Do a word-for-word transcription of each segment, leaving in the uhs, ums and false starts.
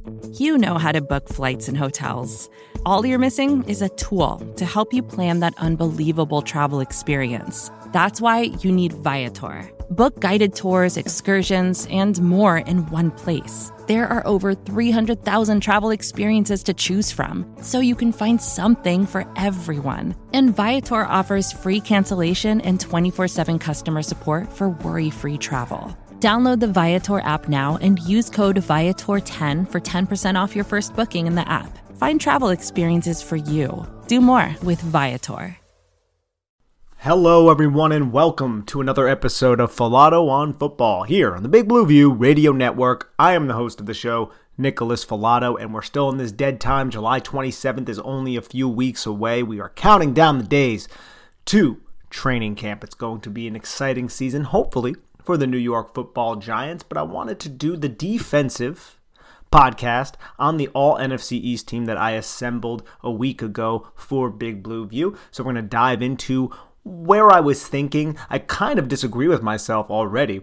You know how to book flights and hotels. All you're missing is a tool to help you plan that unbelievable travel experience. That's why you need Viator. Book guided tours, excursions, and more in one place. There are over three hundred thousand travel experiences to choose from, so you can find something for everyone. And Viator offers free cancellation and twenty-four seven customer support for worry-free travel. Download the Viator app now and use code Viator ten for ten percent off your first booking in the app. Find travel experiences for you. Do more with Viator. Hello, everyone, and welcome to another episode of Filato on Football here on the Big Blue View Radio Network. I am the host of the show, Nicholas Filato, and we're still in this dead time. July twenty-seventh is only a few weeks away. We are counting down the days to training camp. It's going to be an exciting season, hopefully, for the New York Football Giants, but I wanted to do the defensive podcast on the all-N F C East team that I assembled a week ago for Big Blue View. So we're going to dive into where I was thinking. I kind of disagree with myself already,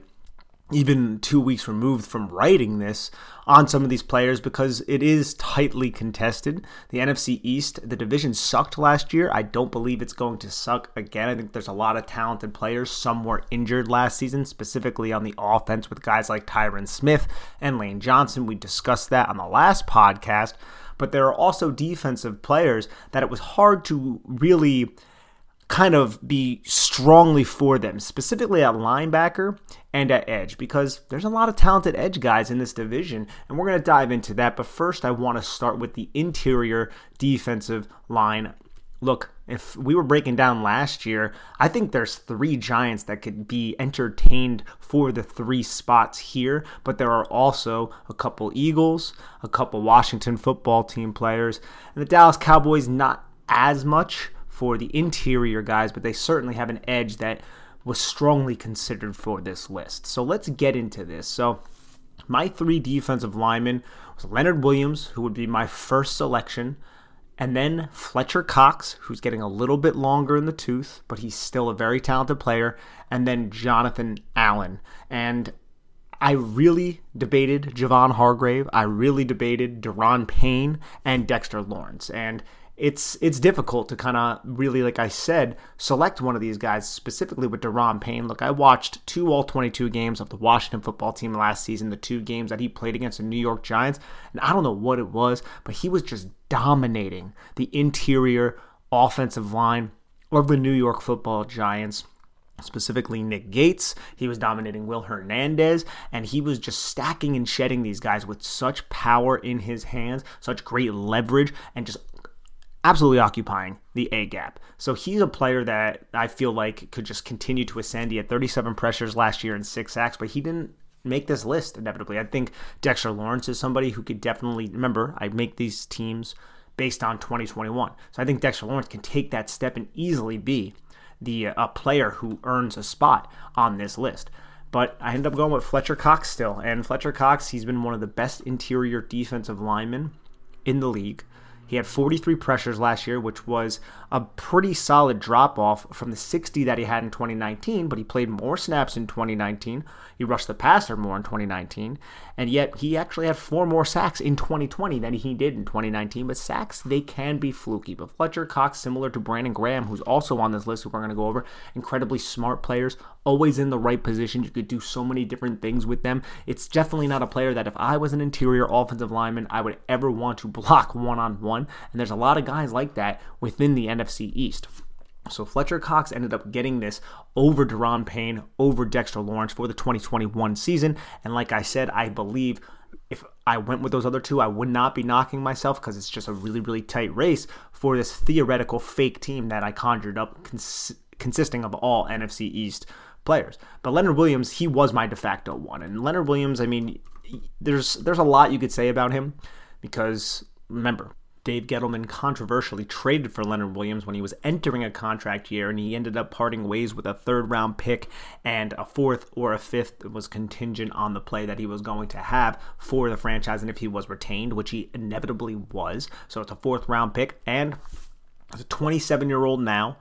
even two weeks removed from writing this, on some of these players because it is tightly contested. The N F C East, the division sucked last year. I don't believe it's going to suck again. I think there's a lot of talented players. Some were injured last season, specifically on the offense with guys like Tyron Smith and Lane Johnson. We discussed that on the last podcast. But there are also defensive players that it was hard to really kind of be strongly for them, specifically at linebacker and at edge, because there's a lot of talented edge guys in this division, and we're going to dive into that. But first, I want to start with the interior defensive line. Look, if we were breaking down last year, I think there's three Giants that could be entertained for the three spots here, but there are also a couple Eagles, a couple Washington football team players, and the Dallas Cowboys not as much for the interior guys, but they certainly have an edge that was strongly considered for this list. So let's get into this. So my three defensive linemen was Leonard Williams, who would be my first selection, and then Fletcher Cox, who's getting a little bit longer in the tooth, but he's still a very talented player, and then Jonathan Allen. And I really debated Javon Hargrave. I really debated Daron Payne and Dexter Lawrence. And It's it's difficult to kind of really, like I said, select one of these guys, specifically with Daron Payne. Look, I watched two all twenty-two games of the Washington football team last season, the two games that he played against the New York Giants, and I don't know what it was, but he was just dominating the interior offensive line of the New York Football Giants, specifically Nick Gates. He was dominating Will Hernandez, and he was just stacking and shedding these guys with such power in his hands, such great leverage, and just absolutely occupying the A-gap. So he's a player that I feel like could just continue to ascend. He had thirty-seven pressures last year and six sacks, but he didn't make this list inevitably. I think Dexter Lawrence is somebody who could definitely, remember, I make these teams based on twenty twenty-one. So I think Dexter Lawrence can take that step and easily be the uh, player who earns a spot on this list. But I ended up going with Fletcher Cox still. And Fletcher Cox, he's been one of the best interior defensive linemen in the league. He had forty-three pressures last year, which was a pretty solid drop-off from the sixty that he had in twenty nineteen, but he played more snaps in twenty nineteen. He rushed the passer more in twenty nineteen, and yet he actually had four more sacks in twenty twenty than he did in twenty nineteen. But sacks, they can be fluky. But Fletcher Cox, similar to Brandon Graham, who's also on this list, who we're going to go over, incredibly smart players, always in the right position. You could do so many different things with them. It's definitely not a player that if I was an interior offensive lineman, I would ever want to block one-on-one. And there's a lot of guys like that within the N F C East. So Fletcher Cox ended up getting this over Daron Payne, over Dexter Lawrence for the twenty twenty-one season. And like I said, I believe if I went with those other two, I would not be knocking myself because it's just a really, really tight race for this theoretical fake team that I conjured up cons- consisting of all N F C East players. But Leonard Williams, he was my de facto one. And Leonard Williams, I mean, there's there's a lot you could say about him because, remember, Dave Gettleman controversially traded for Leonard Williams when he was entering a contract year, and he ended up parting ways with a third-round pick, and a fourth or a fifth was contingent on the play that he was going to have for the franchise, and if he was retained, which he inevitably was. So it's a fourth-round pick, and he's a twenty-seven-year-old now,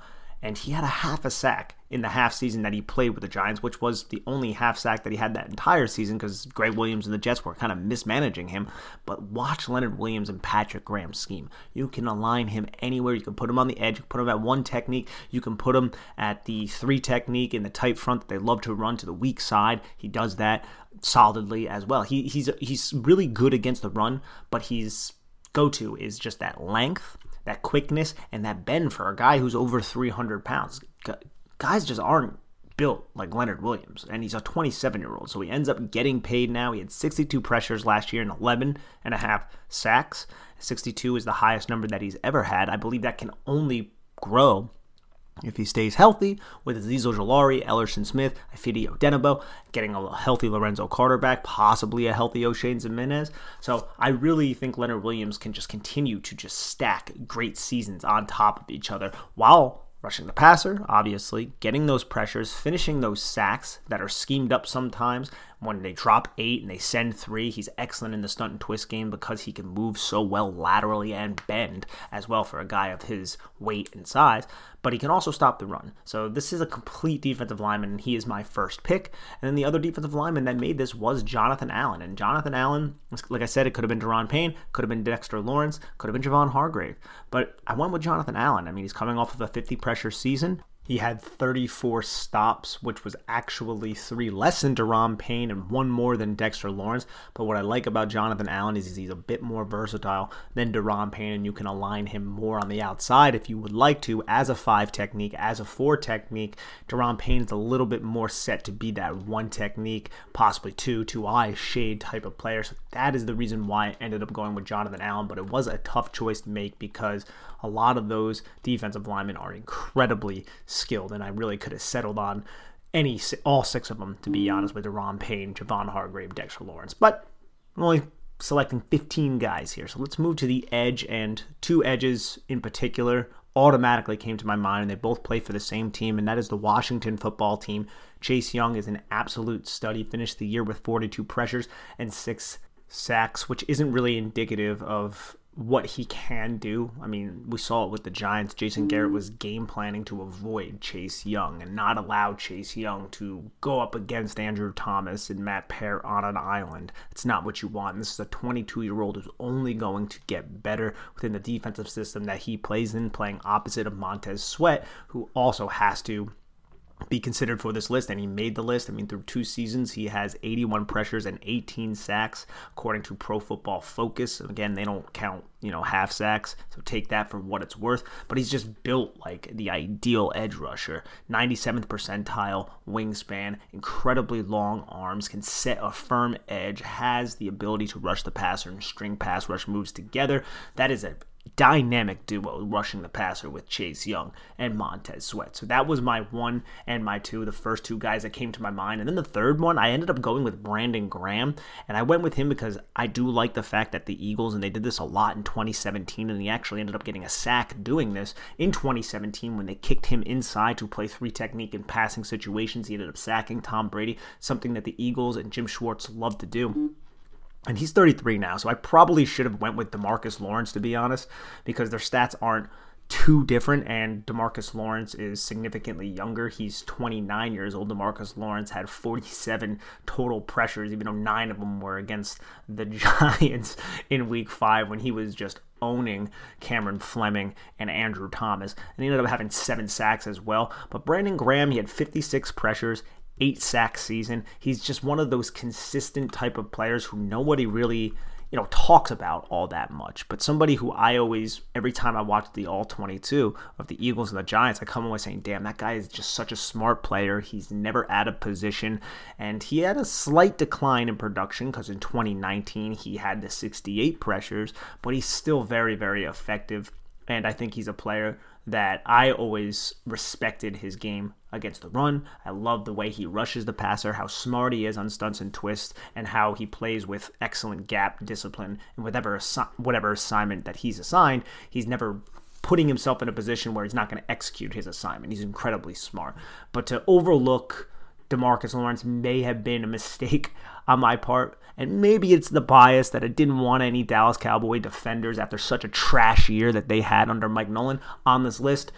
and he had a half a sack in the half season that he played with the Giants, which was the only half sack that he had that entire season because Greg Williams and the Jets were kind of mismanaging him. But watch Leonard Williams and Patrick Graham's scheme. You can align him anywhere. You can put him on the edge. You can put him at one technique. You can put him at the three technique in the tight front that they love to run to the weak side. He does that solidly as well. He he's he's really good against the run, but his go-to is just that length, that quickness, and that bend for a guy who's over three hundred pounds. Guys just aren't built like Leonard Williams, and he's a twenty-seven-year-old, so he ends up getting paid now. He had sixty-two pressures last year and eleven and a half sacks. sixty-two is the highest number that he's ever had. I believe that can only grow if he stays healthy with Azeez Ojulari, Ellerson Smith, Ifeadi Odenigbo, getting a healthy Lorenzo Carter back, possibly a healthy O'Shane Ximines. So I really think Leonard Williams can just continue to just stack great seasons on top of each other while rushing the passer, obviously, getting those pressures, finishing those sacks that are schemed up sometimes. When they drop eight and they send three, he's excellent in the stunt and twist game because he can move so well laterally and bend as well for a guy of his weight and size. But he can also stop the run. So this is a complete defensive lineman, and he is my first pick. And then the other defensive lineman that made this was Jonathan Allen. And Jonathan Allen, like I said, it could have been Daron Payne, could have been Dexter Lawrence, could have been Javon Hargrave. But I went with Jonathan Allen. I mean, he's coming off of a fifty pressure season. He had thirty-four stops, which was actually three less than Daron Payne and one more than Dexter Lawrence. But what I like about Jonathan Allen is he's a bit more versatile than Daron Payne, and you can align him more on the outside if you would like to, as a five technique, as a four technique. Daron Payne is a little bit more set to be that one technique, possibly two, two eye shade type of player. So that is the reason why I ended up going with Jonathan Allen, but it was a tough choice to make because a lot of those defensive linemen are incredibly skilled, and I really could have settled on any all six of them, to be honest, with Daron Payne, Javon Hargrave, Dexter Lawrence. But I'm only selecting fifteen guys here, so let's move to the edge, and two edges in particular automatically came to my mind, and they both play for the same team, and that is the Washington football team. Chase Young is an absolute stud. He finished the year with forty-two pressures and six sacks, which isn't really indicative of what he can do. I mean, we saw it with the Giants. Jason Garrett was game planning to avoid Chase Young and not allow Chase Young to go up against Andrew Thomas and Matt Peart on an island. It's not what you want. And this is a twenty-two-year-old who's only going to get better within the defensive system that he plays in, playing opposite of Montez Sweat, who also has to be considered for this list, and he made the list. I mean, through two seasons, he has eighty-one pressures and eighteen sacks, according to Pro Football Focus. Again, they don't count, you know, half sacks, so take that for what it's worth. But he's just built like the ideal edge rusher. ninety-seventh percentile wingspan, incredibly long arms, can set a firm edge, has the ability to rush the passer and string pass rush moves together. That is a dynamic duo rushing the passer with Chase Young and Montez Sweat. So that was my one and my two, the first two guys that came to my mind. And then the third one, I ended up going with Brandon Graham, and I went with him because I do like the fact that the Eagles, and they did this a lot in twenty seventeen, and he actually ended up getting a sack doing this in twenty seventeen when they kicked him inside to play three technique in passing situations. He ended up sacking Tom Brady, something that the Eagles and Jim Schwartz love to do. And he's thirty-three now, so I probably should have went with DeMarcus Lawrence, to be honest, because their stats aren't too different, and DeMarcus Lawrence is significantly younger. He's twenty-nine years old. DeMarcus Lawrence had forty-seven total pressures, even though nine of them were against the Giants in week five when he was just owning Cameron Fleming and Andrew Thomas. And he ended up having seven sacks as well. But Brandon Graham, he had fifty-six pressures, eight sack season. He's just one of those consistent type of players who nobody really, you know, talks about all that much. But somebody who I always, every time I watch the all twenty-two of the Eagles and the Giants, I come away saying, damn, that guy is just such a smart player. He's never out of position. And he had a slight decline in production because in twenty nineteen he had the sixty-eight pressures, but he's still very, very effective. And I think he's a player that I always respected his game against the run. I love the way he rushes the passer, how smart he is on stunts and twists, and how he plays with excellent gap discipline. And whatever, assi- whatever assignment that he's assigned, he's never putting himself in a position where he's not going to execute his assignment. He's incredibly smart. But to overlook DeMarcus Lawrence may have been a mistake on my part, and maybe it's the bias that I didn't want any Dallas Cowboy defenders after such a trash year that they had under Mike Nolan on this list.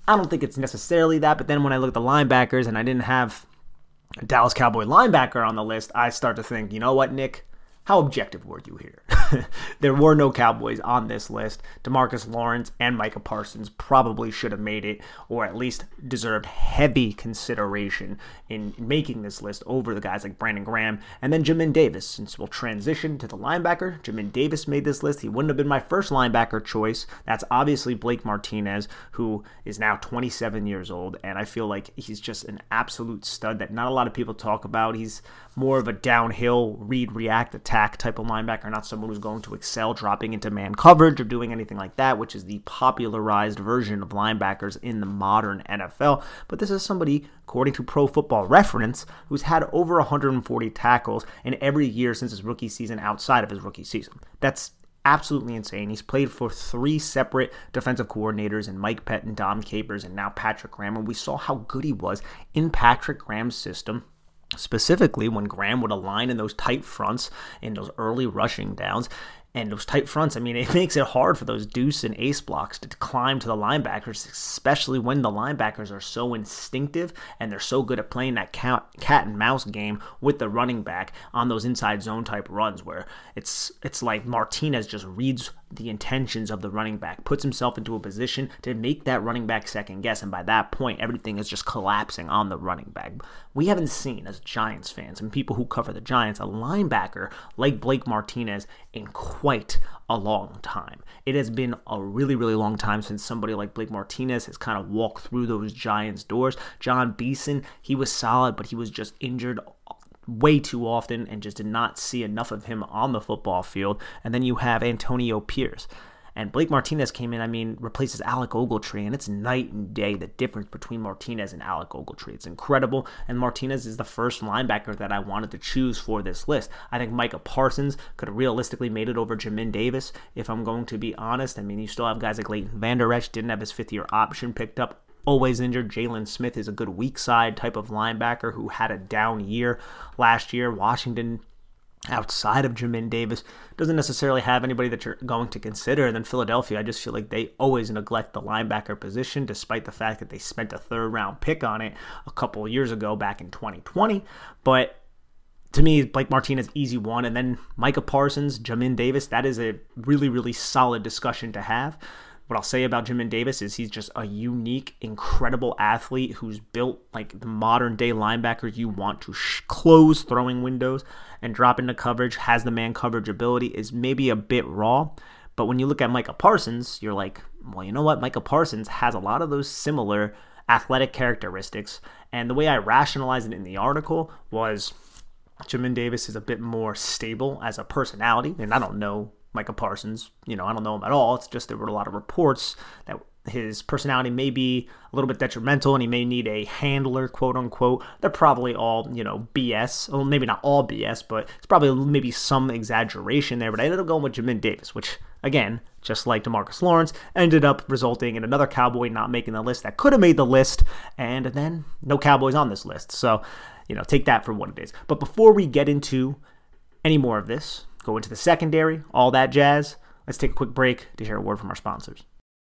I don't think it's necessarily that, but then when I look at the linebackers and I didn't have a Dallas Cowboy linebacker on the list, I start to think, you know what, Nick? How objective were you here? There were no Cowboys on this list. DeMarcus Lawrence and Micah Parsons probably should have made it, or at least deserved heavy consideration in making this list over the guys like Brandon Graham and then Jamin Davis. Since we'll transition to the linebacker, Jamin Davis made this list. He wouldn't have been my first linebacker choice. That's obviously Blake Martinez, who is now twenty-seven years old, and I feel like he's just an absolute stud that not a lot of people talk about. He's more of a downhill, read, react, attack type of linebacker, not someone who's going to excel dropping into man coverage or doing anything like that, which is the popularized version of linebackers in the modern N F L. But this is somebody, according to Pro Football Reference, who's had over one hundred forty tackles in every year since his rookie season outside of his rookie season. That's absolutely insane. He's played for three separate defensive coordinators in Mike Pettin, Dom Capers, and now Patrick Graham, and we saw how good he was in Patrick Graham's system. Specifically, when Graham would align in those tight fronts, in those early rushing downs, and those tight fronts, I mean, it makes it hard for those deuce and ace blocks to climb to the linebackers, especially when the linebackers are so instinctive and they're so good at playing that cat, cat and mouse game with the running back on those inside zone type runs where it's it's like Martinez just reads the intentions of the running back, puts himself into a position to make that running back second guess, and by that point, everything is just collapsing on the running back. We haven't seen, as Giants fans and people who cover the Giants, a linebacker like Blake Martinez in quite a long time. It has been a really, really long time since somebody like Blake Martinez has kind of walked through those Giants doors. John Beeson, he was solid, but he was just injured way too often and just did not see enough of him on the football field. And then you have Antonio Pierce. And Blake Martinez came in, I mean, replaces Alec Ogletree, and it's night and day, the difference between Martinez and Alec Ogletree. It's incredible, and Martinez is the first linebacker that I wanted to choose for this list. I think Micah Parsons could have realistically made it over Jamin Davis, if I'm going to be honest. I mean, you still have guys like Leighton Vander Esch, didn't have his fifth-year option picked up, always injured. Jalen Smith is a good weak side type of linebacker who had a down year last year. Washington, outside of Jamin Davis, doesn't necessarily have anybody that you're going to consider. And then Philadelphia, I just feel like they always neglect the linebacker position, despite the fact that they spent a third round pick on it a couple of years ago back in twenty twenty. But to me, Blake Martinez, easy one. And then Micah Parsons, Jamin Davis, that is a really, really solid discussion to have. What I'll say about Jamin Davis is he's just a unique, incredible athlete who's built like the modern day linebacker you want to sh- close throwing windows and drop into coverage, has the man coverage ability, is maybe a bit raw. But when you look at Micah Parsons, you're like, well, you know what? Micah Parsons has a lot of those similar athletic characteristics. And the way I rationalized it in the article was Jamin Davis is a bit more stable as a personality. And I don't know Micah Parsons, you know, I don't know him at all. It's just there were a lot of reports that his personality may be a little bit detrimental and he may need a handler, quote unquote. They're probably all, you know, B S. Well, maybe not all B S, but it's probably maybe some exaggeration there. But I ended up going with Jamin Davis, which, again, just like DeMarcus Lawrence, ended up resulting in another Cowboy not making the list that could have made the list. And then no Cowboys on this list. So, you know, take that for what it is. But before we get into any more of this, go into the secondary, all that jazz, let's take a quick break to hear a word from our sponsors.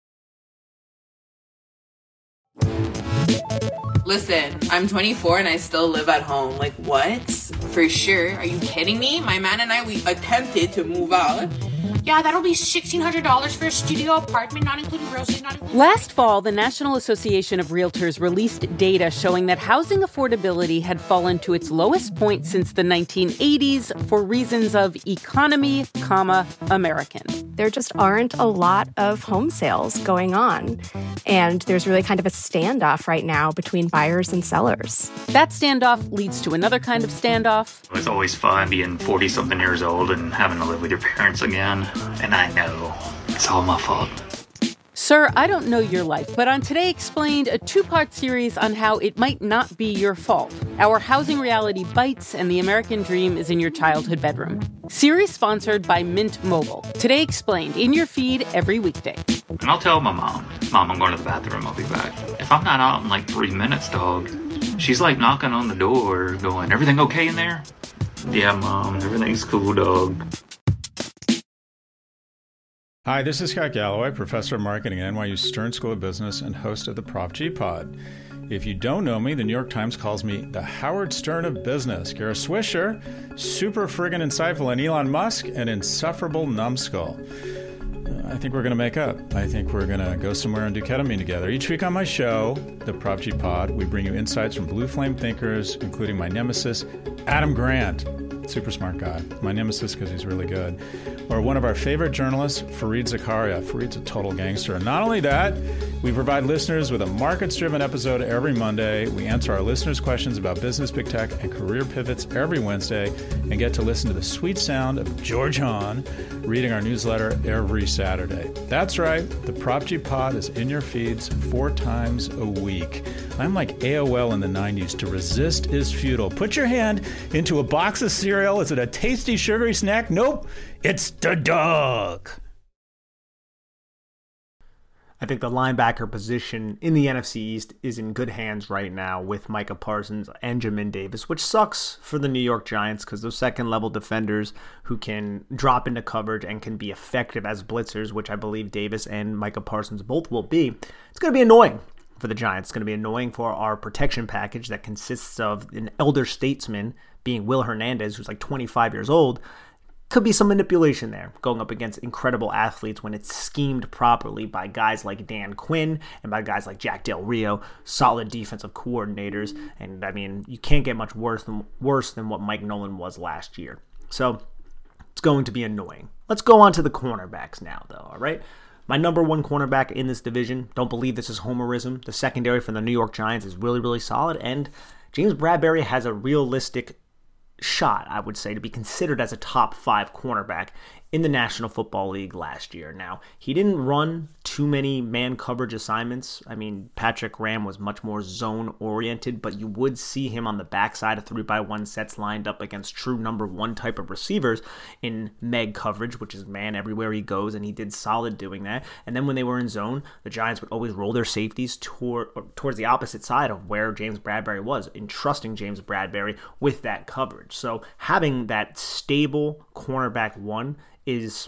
Listen, I'm twenty-four and I still live at home. Like, what? For sure. Are you kidding me? My man and I, we attempted to move out. Yeah, that'll be sixteen hundred dollars for a studio apartment, not including groceries, not including... Last fall, the National Association of Realtors released data showing that housing affordability had fallen to its lowest point since the nineteen eighties for reasons of economy, comma, American. There just aren't a lot of home sales going on. And there's really kind of a standoff right now between buyers and sellers. That standoff leads to another kind of standoff. It's always fun being forty-something years old and having to live with your parents again. And I know it's all my fault. Sir, I don't know your life, but on Today Explained, a two-part series on how it might not be your fault. Our housing reality bites and the American dream is in your childhood bedroom. Series sponsored by Mint Mobile. Today Explained, in your feed every weekday. And I'll tell my mom, Mom, I'm going to the bathroom, I'll be back. If I'm not out in like three minutes, dog, she's like knocking on the door going, everything okay in there? Yeah, Mom, everything's cool, dog. Hi, this is Scott Galloway, professor of marketing at N Y U Stern School of Business and host of the Prop G Pod. If you don't know me, the New York Times calls me the Howard Stern of business. Kara Swisher, super friggin' insightful, and Elon Musk, an insufferable numbskull. I think we're going to make up. I think we're going to go somewhere and do ketamine together. Each week on my show, the Prop G Pod, we bring you insights from blue flame thinkers, including my nemesis, Adam Grant. Super smart guy. My nemesis because he's really good. Or one of our favorite journalists, Fareed Zakaria. Fareed's a total gangster. And not only that, we provide listeners with a markets-driven episode every Monday. We answer our listeners' questions about business, big tech, and career pivots every Wednesday, and get to listen to the sweet sound of George Hahn reading our newsletter every Saturday. That's right. The Prop G Pod is in your feeds four times a week. I'm like A O L in the nineties. To resist is futile. Put your hand into a box of cereal. Is it a tasty, sugary snack? Nope. It's the dog. I think the linebacker position in the N F C East is in good hands right now with Micah Parsons and Jamin Davis, which sucks for the New York Giants because those second-level defenders who can drop into coverage and can be effective as blitzers, which I believe Davis and Micah Parsons both will be, it's going to be annoying for the Giants. It's going to be annoying for our protection package that consists of an elder statesman being Will Hernandez, who's like twenty-five years old. Could be some manipulation there going up against incredible athletes when it's schemed properly by guys like Dan Quinn and by guys like Jack Del Rio, solid defensive coordinators. And I mean, you can't get much worse than worse than what Mike Nolan was last year. So it's going to be annoying. Let's go on to the cornerbacks now, though. All right. My number one cornerback in this division, don't believe this is homerism. The secondary for the New York Giants is really, really solid. And James Bradberry has a realistic shot, I would say, to be considered as a top five cornerback in the National Football League last year. Now, he didn't run too many man coverage assignments. I mean, Patrick Graham was much more zone-oriented, but you would see him on the backside of three by one sets lined up against true number one type of receivers in Meg coverage, which is man everywhere he goes, and he did solid doing that. And then when they were in zone, the Giants would always roll their safeties toward, towards the opposite side of where James Bradberry was, entrusting James Bradberry with that coverage. So having that stable cornerback one is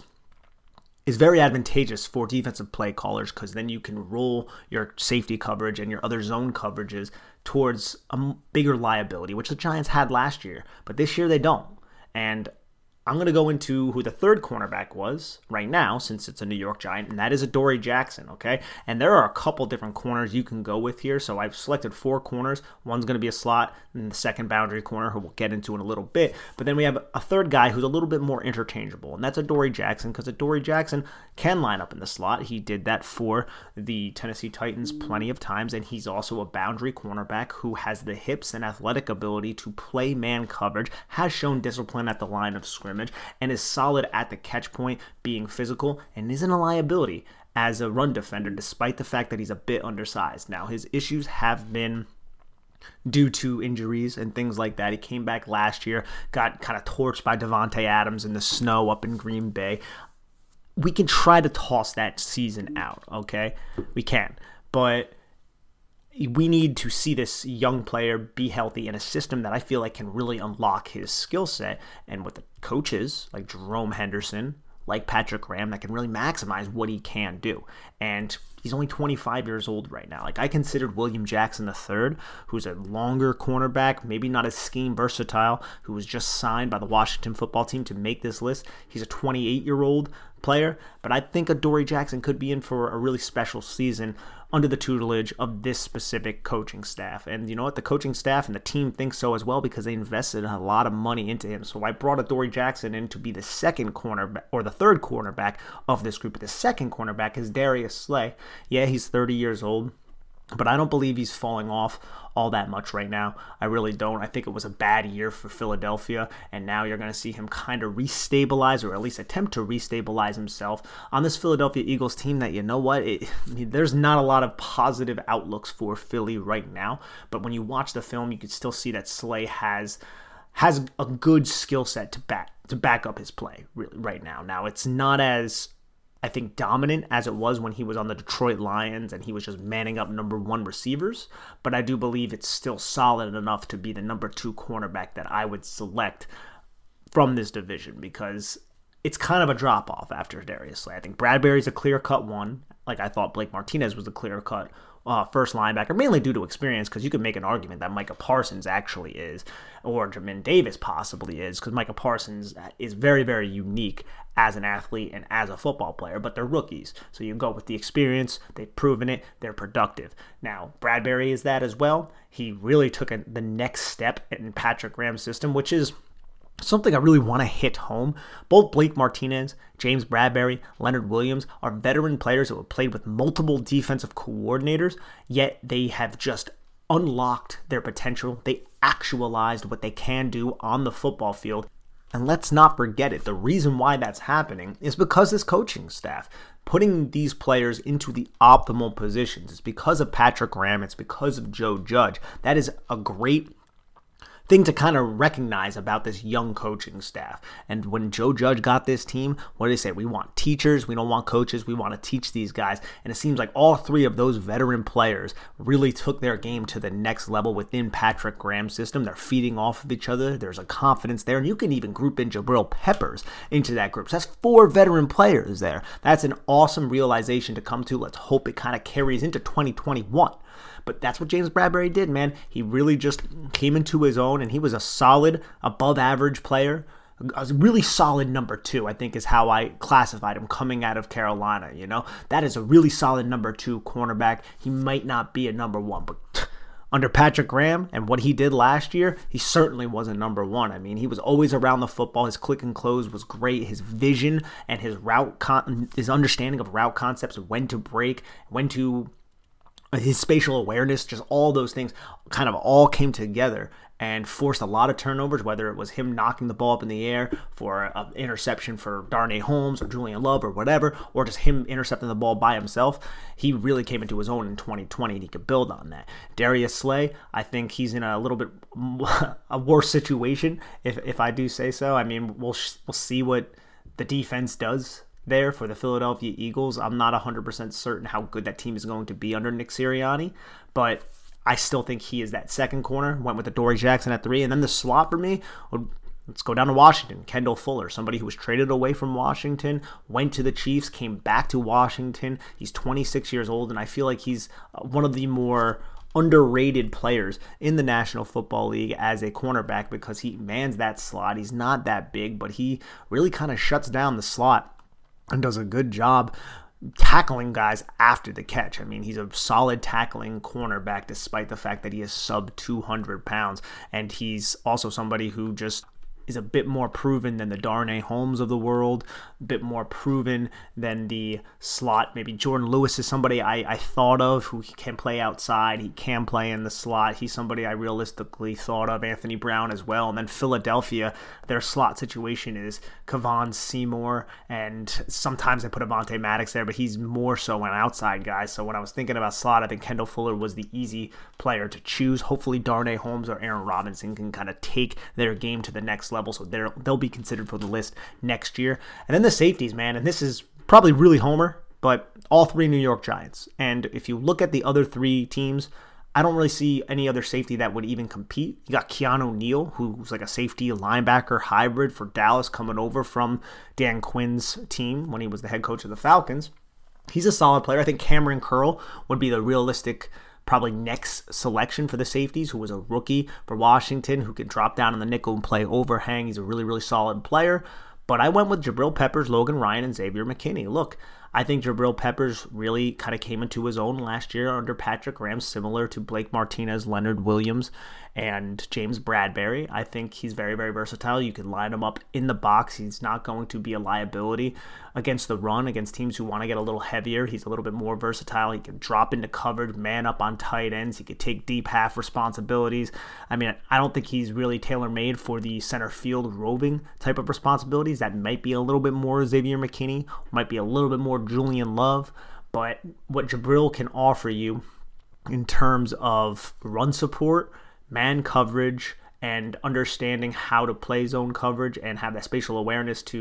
is very advantageous for defensive play callers because then you can roll your safety coverage and your other zone coverages towards a bigger liability, which the Giants had last year. But this year they don't. And I'm going to go into who the third cornerback was right now, since it's a New York Giant, and that is Adoree Jackson, okay? And there are a couple different corners you can go with here, so I've selected four corners. One's going to be a slot, and the second boundary corner, who we'll get into in a little bit. But then we have a third guy who's a little bit more interchangeable, and that's Adoree Jackson, because Adoree Jackson can line up in the slot. He did that for the Tennessee Titans plenty of times, and he's also a boundary cornerback who has the hips and athletic ability to play man coverage, has shown discipline at the line of scrimmage, and is solid at the catch point, being physical, and isn't a liability as a run defender, despite the fact that he's a bit undersized. Now, his issues have been due to injuries and things like that. He came back last year, got kind of torched by Davante Adams in the snow up in Green Bay. We can try to toss that season out, okay? We can, but we need to see this young player be healthy in a system that I feel like can really unlock his skill set, and with the coaches like Jerome Henderson, like Patrick Graham, that can really maximize what he can do. And he's only twenty-five years old right now. Like, I considered William Jackson the third, who's a longer cornerback, maybe not as scheme versatile, who was just signed by the Washington football team to make this list. He's a twenty-eight-year-old player, but I think Adoree Jackson could be in for a really special season under the tutelage of this specific coaching staff. And you know what? The coaching staff and the team think so as well, because they invested a lot of money into him. So I brought Adoree Jackson in to be the second cornerback, or the third cornerback of this group. But the second cornerback is Darius Slay. Yeah, he's thirty years old, but I don't believe he's falling off all that much right now. I really don't. I think it was a bad year for Philadelphia, and now you're going to see him kind of restabilize, or at least attempt to restabilize himself on this Philadelphia Eagles team that, you know what, it, I mean, there's not a lot of positive outlooks for Philly right now, but when you watch the film, you can still see that Slay has has a good skill set to back, to back up his play really right now. Now, it's not as, I think, dominant as it was when he was on the Detroit Lions and he was just manning up number one receivers, but I do believe it's still solid enough to be the number two cornerback that I would select from this division, because it's kind of a drop-off after Darius Slay. I think Bradbury's a clear-cut one. Like, I thought Blake Martinez was a clear-cut uh, first linebacker, mainly due to experience, because you could make an argument that Micah Parsons actually is, or Jamin Davis possibly is, because Micah Parsons is very, very unique as an athlete and as a football player, but they're rookies. So you go with the experience, they've proven it, they're productive. Now, Bradbury is that as well. He really took a, the next step in Patrick Graham's system, which is something I really want to hit home. Both Blake Martinez, James Bradbury, Leonard Williams are veteran players who have played with multiple defensive coordinators, yet they have just unlocked their potential. They actualized what they can do on the football field. And let's not forget it. The reason why that's happening is because this coaching staff, putting these players into the optimal positions. It's because of Patrick Graham. It's because of Joe Judge. That is a great thing to kind of recognize about this young coaching staff. And when Joe Judge got this team, what did they say? We want teachers. We don't want coaches. We want to teach these guys. And it seems like all three of those veteran players really took their game to the next level within Patrick Graham's system. They're feeding off of each other. There's a confidence there. And you can even group in Jabril Peppers into that group. So that's four veteran players there. That's an awesome realization to come to. Let's hope it kind of carries into twenty twenty-one. But that's what James Bradbury did, man. He really just came into his own, and he was a solid, above-average player. A really solid number two, I think, is how I classified him coming out of Carolina, you know? That is a really solid number two cornerback. He might not be a number one, but under Patrick Graham and what he did last year, he certainly wasn't number one. I mean, he was always around the football. His click and close was great. His vision and his route, con- his understanding of route concepts, when to break, when to... his spatial awareness, just all those things kind of all came together and forced a lot of turnovers, whether it was him knocking the ball up in the air for an interception for Darnay Holmes or Julian Love or whatever, or just him intercepting the ball by himself. He really came into his own in twenty twenty, and he could build on that. Darius Slay, I think he's in a little bit a worse situation, if if I do say so. I mean, we'll we'll see what the defense does there for the Philadelphia Eagles. I'm not one hundred percent certain how good that team is going to be under Nick Sirianni, but I still think he is that second corner. Went with the Dory Jackson at three, and then the slot for me, let's go down to Washington. Kendall Fuller, somebody who was traded away from Washington, went to the Chiefs, came back to Washington. He's twenty-six years old, and I feel like he's one of the more underrated players in the National Football League as a cornerback because he mans that slot. He's not that big, but he really kind of shuts down the slot and does a good job tackling guys after the catch. I mean, he's a solid tackling cornerback despite the fact that he is sub two hundred pounds. And he's also somebody who just is a bit more proven than the Darnay Holmes of the world, a bit more proven than the slot. Maybe Jordan Lewis is somebody I, I thought of who can play outside. He can play in the slot. He's somebody I realistically thought of. Anthony Brown as well. And then Philadelphia, their slot situation is Kevon Seymour, and sometimes they put Avonte Maddox there, but he's more so an outside guy. So when I was thinking about slot, I think Kendall Fuller was the easy player to choose. Hopefully Darnay Holmes or Aaron Robinson can kind of take their game to the next level. level, so they'll be considered for the list next year. And then the safeties, man, and this is probably really homer, but all three New York Giants. And if you look at the other three teams, I don't really see any other safety that would even compete. You got Keanu Neal, who's like a safety linebacker hybrid for Dallas, coming over from Dan Quinn's team when he was the head coach of the Falcons. He's a solid player. I think Cameron Curl would be the realistic probably next selection for the safeties, who was a rookie for Washington, who can drop down in the nickel and play overhang. He's a really, really solid player. But I went with Jabril Peppers, Logan Ryan, and Xavier McKinney. Look, I think Jabril Peppers really kind of came into his own last year under Patrick Graham, similar to Blake Martinez, Leonard Williams, and James Bradbury. I think he's very, very versatile. You can line him up in the box. He's not going to be a liability against the run, against teams who want to get a little heavier. He's a little bit more versatile. He can drop into coverage, man up on tight ends. He could take deep half responsibilities. I mean, I don't think he's really tailor-made for the center field roving type of responsibilities. That might be a little bit more Xavier McKinney, might be a little bit more Julian Love. But what Jabril can offer you in terms of run support, man coverage, and understanding how to play zone coverage and have that spatial awareness to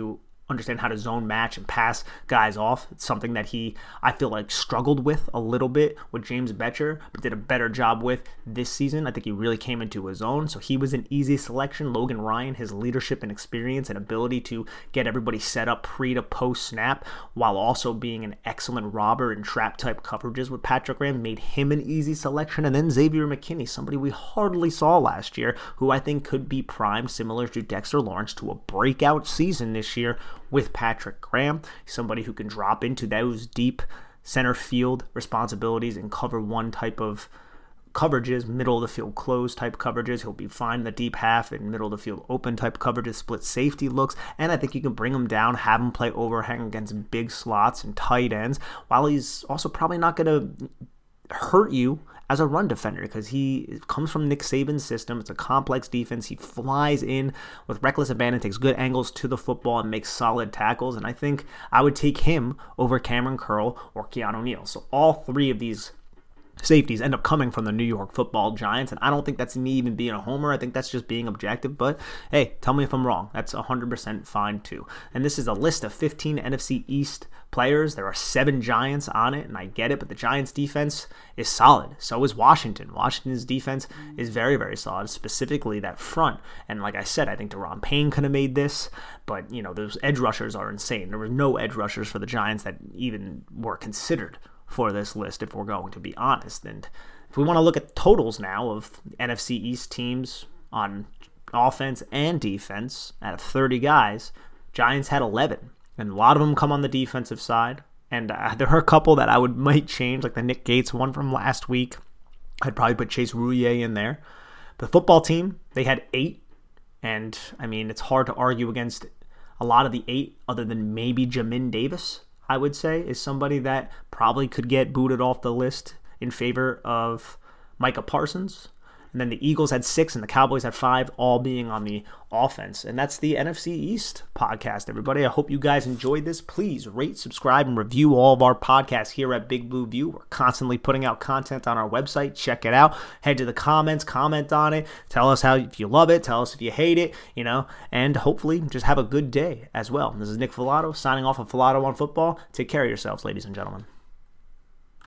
understand how to zone match and pass guys off. It's something that he, I feel like, struggled with a little bit with James Bettcher, but did a better job with this season. I think he really came into his own, so he was an easy selection. Logan Ryan, his leadership and experience and ability to get everybody set up pre to post snap, while also being an excellent robber and trap type coverages with Patrick Graham, made him an easy selection. And then Xavier McKinney, somebody we hardly saw last year, who I think could be primed, similar to Dexter Lawrence, to a breakout season this year with Patrick Graham. Somebody who can drop into those deep center field responsibilities and cover one type of coverages, middle of the field closed type coverages. He'll be fine in the deep half and middle of the field open type coverages, split safety looks, and I think you can bring him down, have him play overhang against big slots and tight ends, while he's also probably not going to hurt you as a run defender, because he comes from Nick Saban's system. It's a complex defense. He flies in with reckless abandon, takes good angles to the football, and makes solid tackles. And I think I would take him over Cameron Curl or Keanu Neal. So all three of these safeties end up coming from the New York Football Giants, and I don't think that's me even being a homer. I think that's just being objective, but hey, tell me if I'm wrong. That's one hundred percent fine too. And this is a list of fifteen N F C East players. There are seven Giants on it, and I get it, but the Giants defense is solid. So is Washington. Washington's defense is very, very solid, specifically that front. And like I said, I think Deron Payne could have made this, but you know, those edge rushers are insane. There were no edge rushers for the Giants that even were considered for this list, if we're going to be honest. And if we want to look at totals now of N F C East teams on offense and defense, out of thirty guys, Giants had eleven, and a lot of them come on the defensive side. And uh, there are a couple that I would might change, like the Nick Gates one from last week. I'd probably put Chase Roullier in there. The football team, they had eight, and I mean, it's hard to argue against a lot of the eight, other than maybe Jamin Davis, I would say, is somebody that probably could get booted off the list in favor of Micah Parsons. And then the Eagles had six and the Cowboys had five, all being on the offense. And that's the N F C East podcast, everybody. I hope you guys enjoyed this. Please rate, subscribe, and review all of our podcasts here at Big Blue View. We're constantly putting out content on our website. Check it out. Head to the comments, comment on it. Tell us how if you love it. Tell us if you hate it, you know, and hopefully just have a good day as well. This is Nick Filato signing off of Filato on Football. Take care of yourselves, ladies and gentlemen.